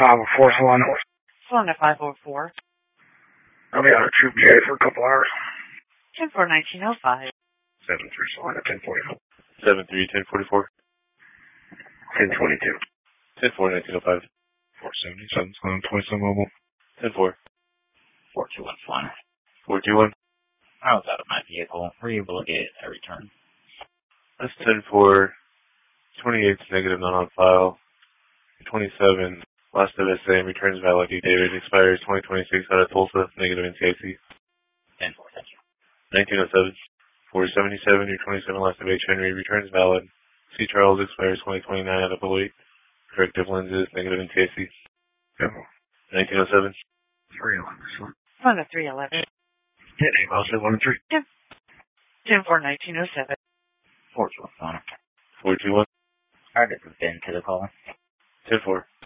Solana. Solana 504. I'll be out of Troop J for a couple hours. 10-4-1905. 7-3 Solana 1044. 7-3-1044. 1022. 10-4-1905. 477 Solana 27 mobile. 10-4. 421 Solana. 421. I was out of my vehicle. Were you able to get a return? That's 10-4. 28 negative, not on file. 27. Last of SA returns valid due David expires 2026 out of Tulsa, negative NCIC. 10-4, thank you. 1907. 477, your 27 last of H. Henry returns valid. C. Charles expires 2029 out of 08. Corrective lenses, negative NCIC. 1907. 311. Solana 311. Yeah, I'll say 1 and 3. 10-4-1907. 421 Solana. 421. Alright, this has been to the call. 10-4.